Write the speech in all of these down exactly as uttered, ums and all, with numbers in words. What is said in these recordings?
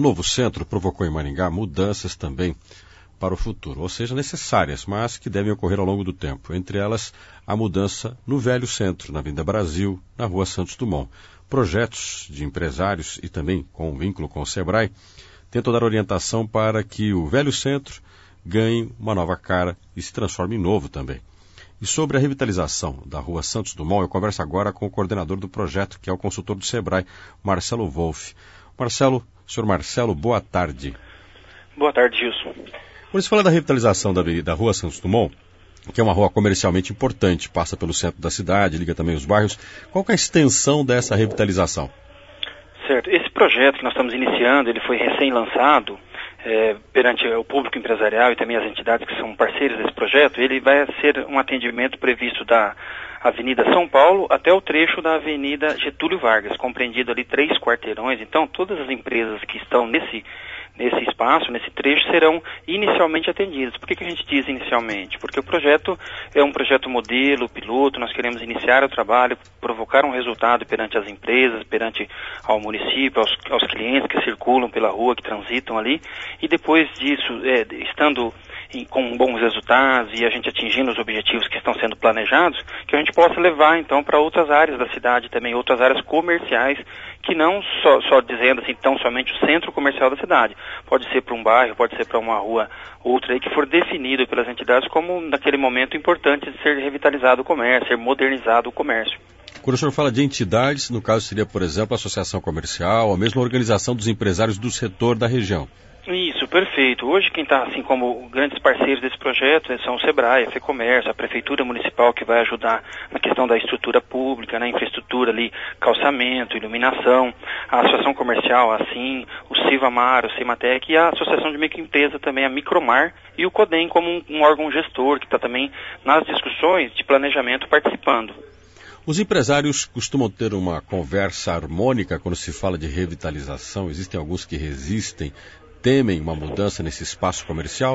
O novo centro provocou em Maringá mudanças também para o futuro, ou seja, necessárias, mas que devem ocorrer ao longo do tempo. Entre elas, a mudança no velho centro, na Avenida Brasil, na Rua Santos Dumont. Projetos de empresários e também com um vínculo com o Sebrae tentam dar orientação para que o velho centro ganhe uma nova cara e se transforme em novo também. E sobre a revitalização da Rua Santos Dumont, eu converso agora com o coordenador do projeto, que é o consultor do Sebrae, Marcelo Wolff. Marcelo, senhor Marcelo, boa tarde. Boa tarde, Gilson. Quando se fala da revitalização da, da Rua Santos Dumont, que é uma rua comercialmente importante, passa pelo centro da cidade, liga também os bairros, qual que é a extensão dessa revitalização? Certo. Esse projeto que nós estamos iniciando, ele foi recém-lançado é, perante o público empresarial e também as entidades que são parceiras desse projeto. Ele vai ser um atendimento previsto da Avenida São Paulo até o trecho da Avenida Getúlio Vargas, compreendido ali três quarteirões. Então, todas as empresas que estão nesse nesse espaço, nesse trecho, serão inicialmente atendidas. Por que que a gente diz inicialmente? Porque o projeto é um projeto modelo, piloto, nós queremos iniciar o trabalho, provocar um resultado perante as empresas, perante ao município, aos, aos clientes que circulam pela rua, que transitam ali, e depois disso, é, estando em, com bons resultados e a gente atingindo os objetivos que estão sendo planejados, que a gente possa levar então para outras áreas da cidade também, outras áreas comerciais, que não só, só dizendo assim, tão somente o centro comercial da cidade. Pode ser para um bairro, pode ser para uma rua, outra aí, que for definido pelas entidades como, naquele momento, importante de ser revitalizado o comércio, ser modernizado o comércio. Quando o senhor fala de entidades, no caso seria, por exemplo, a associação comercial, a mesma organização dos empresários do setor da região. Isso, perfeito. Hoje quem está, assim como grandes parceiros desse projeto, são o Sebrae, a FEComércio, a Prefeitura Municipal, que vai ajudar na questão da estrutura pública, na infraestrutura ali, calçamento, iluminação, a Associação Comercial, assim, o Civamar, o Cimatec e a Associação de Microempresa também, a Micromar, e o CODEM como um, um órgão gestor que está também nas discussões de planejamento participando. Os empresários costumam ter uma conversa harmônica quando se fala de revitalização. Existem alguns que resistem, temem uma mudança nesse espaço comercial?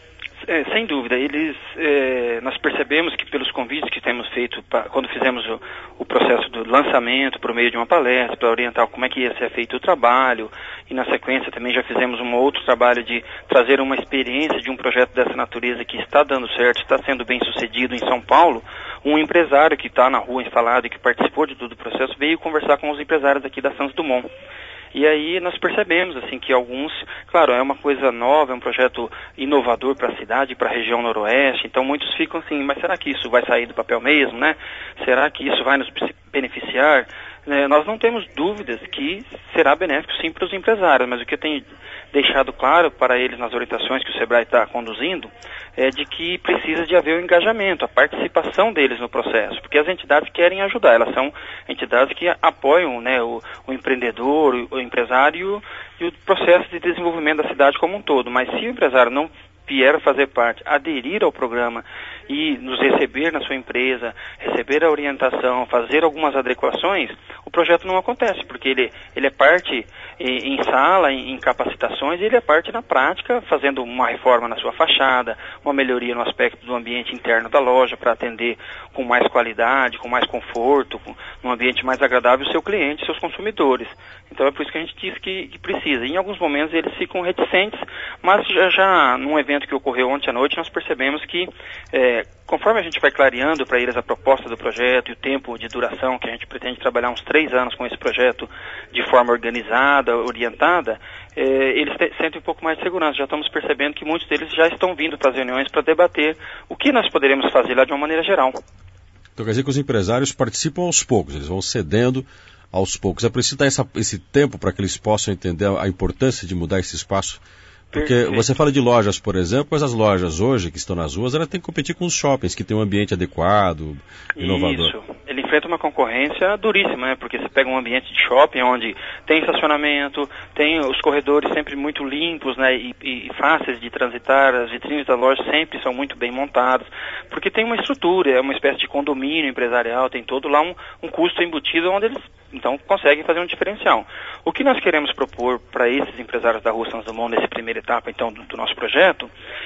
É, sem dúvida, eles, é, nós percebemos que pelos convites que temos feito, pra, quando fizemos o, o processo do lançamento por meio de uma palestra, para orientar como é que ia ser feito o trabalho, e na sequência também já fizemos um outro trabalho de trazer uma experiência de um projeto dessa natureza que está dando certo, está sendo bem sucedido em São Paulo. Um empresário que está na rua instalado e que participou de todo o processo veio conversar com os empresários aqui da Santos Dumont. E aí nós percebemos assim que alguns, claro, é uma coisa nova, é um projeto inovador para a cidade, para a região noroeste, então muitos ficam assim, mas será que isso vai sair do papel mesmo, né? Será que isso vai nos beneficiar? É, nós não temos dúvidas que será benéfico sim para os empresários, mas o que eu tenho deixado claro para eles nas orientações que o Sebrae está conduzindo é de que precisa de haver o engajamento, a participação deles no processo, porque as entidades querem ajudar, elas são entidades que apoiam, né, o, o empreendedor, o, o empresário e o processo de desenvolvimento da cidade como um todo, mas se o empresário não vier a fazer parte, aderir ao programa e nos receber na sua empresa, receber a orientação, fazer algumas adequações, o projeto não acontece, porque ele, ele é parte em, em sala, em, em capacitações, e ele é parte na prática, fazendo uma reforma na sua fachada, uma melhoria no aspecto do ambiente interno da loja, para atender com mais qualidade, com mais conforto, com, num ambiente mais agradável o seu cliente, seus consumidores. Então é por isso que a gente diz que, que precisa. E em alguns momentos eles ficam reticentes, mas já, já num evento que ocorreu ontem à noite, nós percebemos que, é, conforme a gente vai clareando para eles a proposta do projeto e o tempo de duração, que a gente pretende trabalhar uns três anos com esse projeto de forma organizada, orientada, é, eles te, sentem um pouco mais de segurança. Já estamos percebendo que muitos deles já estão vindo para as reuniões para debater o que nós poderemos fazer lá de uma maneira geral. Então quer dizer que os empresários participam aos poucos, eles vão cedendo aos poucos. É preciso dar essa, esse tempo para que eles possam entender a importância de mudar esse espaço. Porque Perfeito. Você fala de lojas, por exemplo, mas as lojas hoje que estão nas ruas, elas têm que competir com os shoppings, que têm um ambiente adequado, inovador. Isso. Ele enfrenta uma concorrência duríssima, né? Porque você pega um ambiente de shopping onde tem estacionamento, tem os corredores sempre muito limpos, né? E, e, e fáceis de transitar, as vitrines da loja sempre são muito bem montadas, porque tem uma estrutura, é uma espécie de condomínio empresarial, tem todo lá um, um custo embutido onde eles então conseguem fazer um diferencial. O que nós queremos propor para esses empresários da Rua Santos Dumont nessa primeira etapa então do, do nosso projeto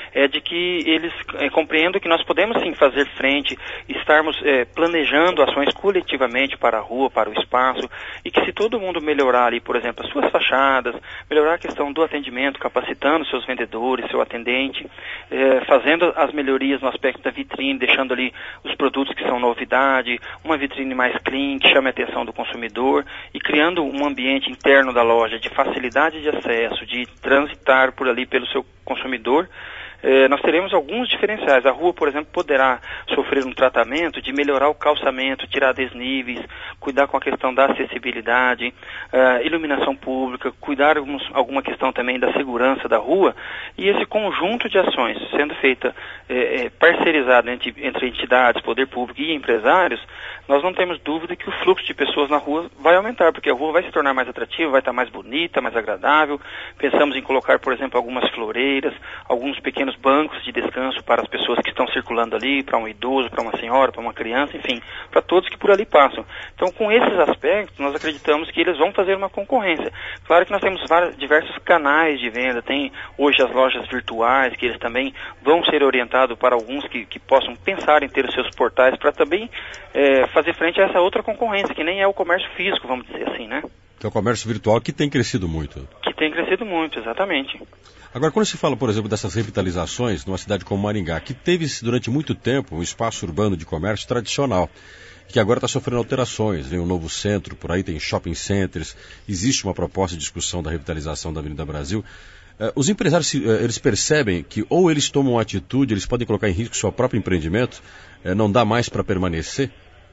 é de que eles é, compreendam que nós podemos sim fazer frente, estarmos é, planejando ações coletivamente para a rua, para o espaço, e que se todo mundo melhorar ali, por exemplo, as suas fachadas, melhorar a questão do atendimento, capacitando seus vendedores, seu atendente, é, fazendo as melhorias no aspecto da vitrine, deixando ali os produtos que são novidade, uma vitrine mais clean, que chame a atenção do consumidor, e criando um ambiente interno da loja de facilidade de acesso, de transitar por ali pelo seu consumidor, eh, nós teremos alguns diferenciais. A rua, por exemplo, poderá sofrer um tratamento de melhorar o calçamento, tirar desníveis, cuidar com a questão da acessibilidade, eh, iluminação pública, cuidar alguns, alguma questão também da segurança da rua, e esse conjunto de ações sendo feita eh, parcerizado entre, entre entidades, poder público e empresários, nós não temos dúvida que o fluxo de pessoas na rua vai aumentar, porque a rua vai se tornar mais atrativa, vai estar mais bonita, mais agradável. Pensamos em colocar, por exemplo, algumas floreiras, alguns pequenos bancos de descanso para as pessoas que estão circulando ali, para um idoso, para uma senhora, para uma criança, enfim, para todos que por ali passam. Então, com esses aspectos, nós acreditamos que eles vão fazer uma concorrência. Claro que nós temos vários, diversos canais de venda, tem hoje as lojas virtuais, que eles também vão ser orientados para alguns que, que possam pensar em ter os seus portais para também é, fazer frente a essa outra concorrência, que nem é o comércio físico, vamos dizer assim, né? Que é o comércio virtual que tem crescido muito. Que tem crescido muito, exatamente. Agora, quando se fala, por exemplo, dessas revitalizações numa cidade como Maringá, que teve durante muito tempo um espaço urbano de comércio tradicional, que agora está sofrendo alterações, vem um novo centro, por aí tem shopping centers, existe uma proposta de discussão da revitalização da Avenida Brasil. Uh, os empresários, uh, eles percebem que ou eles tomam atitude, eles podem colocar em risco seu próprio empreendimento, uh, não dá mais para permanecer?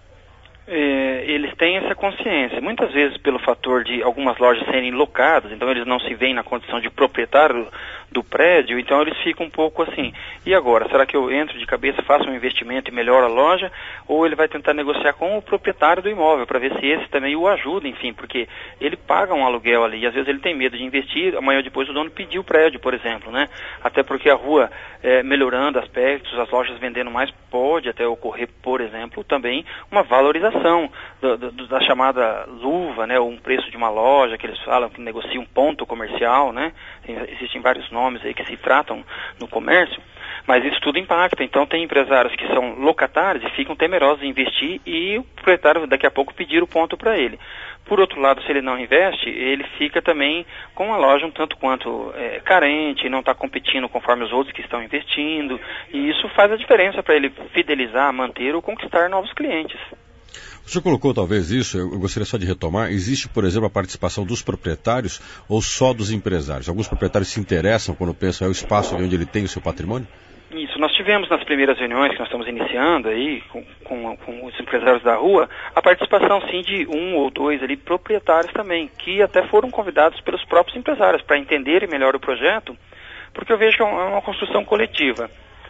É, eles têm essa consciência, muitas vezes pelo fator de algumas lojas serem locadas, então eles não se veem na condição de proprietário do prédio, então eles ficam um pouco assim, e agora, será que eu entro de cabeça, faço um investimento e melhoro a loja, ou ele vai tentar negociar com o proprietário do imóvel, para ver se esse também o ajuda, enfim, porque ele paga um aluguel ali, e às vezes ele tem medo de investir, amanhã ou depois o dono pediu o prédio, por exemplo, né, até porque a rua é, melhorando aspectos, as lojas vendendo mais, pode até ocorrer, por exemplo, também uma valorização Do, do, da chamada luva, né, ou um preço de uma loja, que eles falam que negocia um ponto comercial, né, existem vários nomes aí que se tratam no comércio, mas isso tudo impacta, então tem empresários que são locatários e ficam temerosos em investir e o proprietário daqui a pouco pedir o ponto para ele. Por outro lado, se ele não investe, ele fica também com a loja um tanto quanto é, carente, não está competindo conforme os outros que estão investindo, e isso faz a diferença para ele fidelizar, manter ou conquistar novos clientes. O senhor colocou talvez isso, eu gostaria só de retomar, existe, por exemplo, a participação dos proprietários ou só dos empresários? Alguns proprietários se interessam quando pensam é o espaço onde ele tem o seu patrimônio? Isso, nós tivemos nas primeiras reuniões que nós estamos iniciando aí com, com, com os empresários da rua, a participação sim de um ou dois ali proprietários também, que até foram convidados pelos próprios empresários para entenderem melhor o projeto, porque eu vejo que é uma construção coletiva.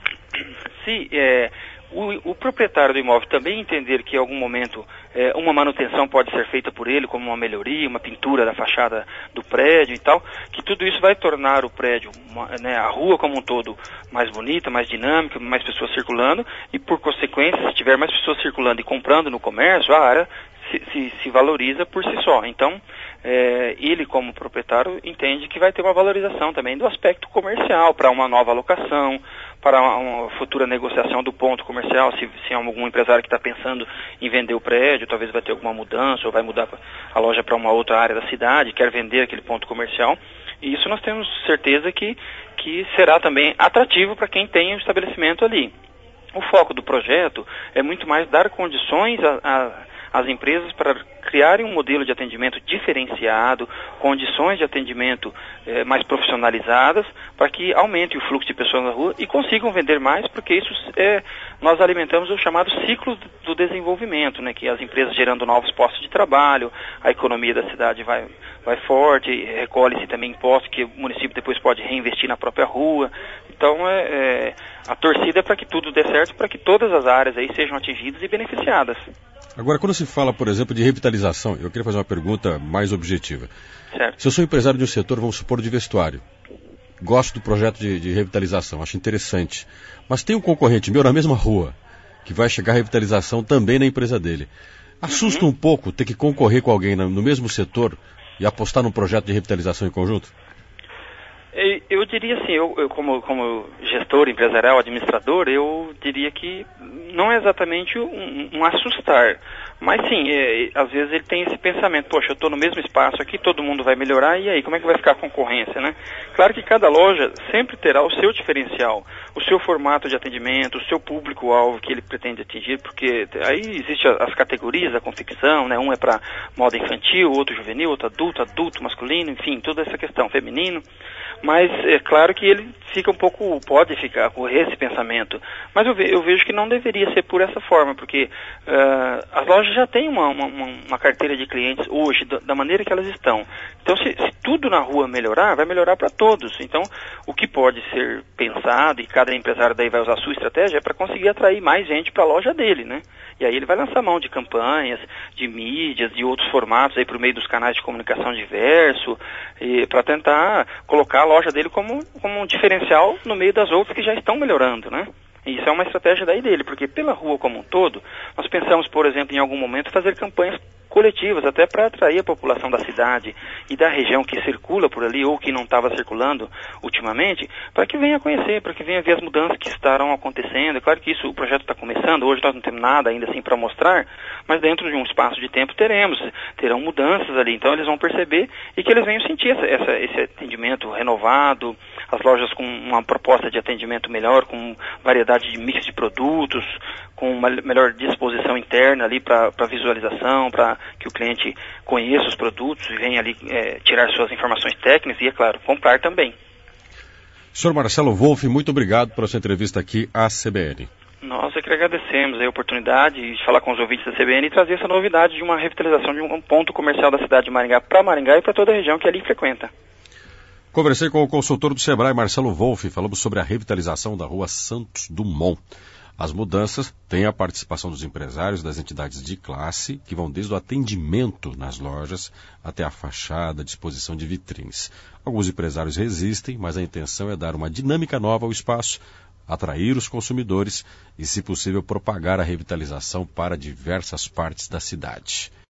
Se é, O, o proprietário do imóvel também entender que em algum momento é, uma manutenção pode ser feita por ele, como uma melhoria, uma pintura da fachada do prédio e tal, que tudo isso vai tornar o prédio, uma, né, a rua como um todo, mais bonita, mais dinâmica, mais pessoas circulando, e por consequência, se tiver mais pessoas circulando e comprando no comércio, a área se, se, se valoriza por si só. Então, é, ele como proprietário entende que vai ter uma valorização também do aspecto comercial, para uma nova locação, para uma, uma futura negociação do ponto comercial, se, se é algum empresário que está pensando em vender o prédio, talvez vai ter alguma mudança, ou vai mudar a loja para uma outra área da cidade, quer vender aquele ponto comercial, e isso nós temos certeza que, que será também atrativo para quem tem o estabelecimento ali. O foco do projeto é muito mais dar condições a, a as empresas para criarem um modelo de atendimento diferenciado, condições de atendimento eh, mais profissionalizadas, para que aumente o fluxo de pessoas na rua e consigam vender mais, porque isso é, nós alimentamos o chamado ciclo do desenvolvimento, né, que as empresas gerando novos postos de trabalho, a economia da cidade vai, vai forte, recolhe-se também impostos que o município depois pode reinvestir na própria rua. Então, é, é, a torcida é para que tudo dê certo, para que todas as áreas aí sejam atingidas e beneficiadas. Agora, quando se fala, por exemplo, de revitalização, eu queria fazer uma pergunta mais objetiva. Certo. Se eu sou empresário de um setor, vamos supor, de vestuário, gosto do projeto de, de revitalização, acho interessante, mas tem um concorrente meu na mesma rua, que vai chegar a revitalização também na empresa dele. Assusta uhum. um pouco ter que concorrer com alguém no mesmo setor e apostar num projeto de revitalização em conjunto? Eu diria assim, eu, eu como, como gestor empresarial, administrador, eu diria que não é exatamente um, um assustar, mas sim, é, às vezes ele tem esse pensamento, poxa, eu estou no mesmo espaço aqui, todo mundo vai melhorar, e aí, como é que vai ficar a concorrência, né? Claro que cada loja sempre terá o seu diferencial, o seu formato de atendimento, o seu público-alvo que ele pretende atingir, porque aí existem as categorias da confecção, né? Um é para moda infantil, outro juvenil, outro adulto, adulto, masculino, enfim, toda essa questão, feminino. Mas é claro que ele fica um pouco, pode ficar com esse pensamento, mas eu, ve, eu vejo que não deveria ser por essa forma, porque uh, as lojas já têm uma, uma, uma carteira de clientes hoje, da, da maneira que elas estão. Então, se, se tudo na rua melhorar, vai melhorar para todos. Então, o que pode ser pensado, e cada empresário daí vai usar a sua estratégia, é para conseguir atrair mais gente para a loja dele, né? E aí ele vai lançar mão de campanhas, de mídias, de outros formatos aí por meio dos canais de comunicação diverso, para tentar colocar a loja dele como, como um diferencial no meio das outras que já estão melhorando, né? E isso é uma estratégia daí dele, porque pela rua como um todo, nós pensamos, por exemplo, em algum momento fazer campanhas coletivas, até para atrair a população da cidade e da região que circula por ali ou que não estava circulando ultimamente, para que venha conhecer, para que venha ver as mudanças que estarão acontecendo. É claro que isso, o projeto está começando, hoje nós não temos nada ainda assim para mostrar, mas dentro de um espaço de tempo teremos, terão mudanças ali, então eles vão perceber e que eles venham sentir essa, essa, esse atendimento renovado, as lojas com uma proposta de atendimento melhor, com variedade de mix de produtos, com uma melhor disposição interna ali para visualização, para que o cliente conheça os produtos e venha ali é, tirar suas informações técnicas e, é claro, comprar também. senhor Marcelo Wolff, muito obrigado pela sua entrevista aqui à C B N. Nós é que agradecemos a oportunidade de falar com os ouvintes da C B N e trazer essa novidade de uma revitalização de um ponto comercial da cidade de Maringá para Maringá e para toda a região que ali frequenta. Conversei com o consultor do Sebrae, Marcelo Wolff, falamos sobre a revitalização da rua Santos Dumont. As mudanças têm a participação dos empresários das entidades de classe, que vão desde o atendimento nas lojas até a fachada, a disposição de vitrines. Alguns empresários resistem, mas a intenção é dar uma dinâmica nova ao espaço, atrair os consumidores e, se possível, propagar a revitalização para diversas partes da cidade.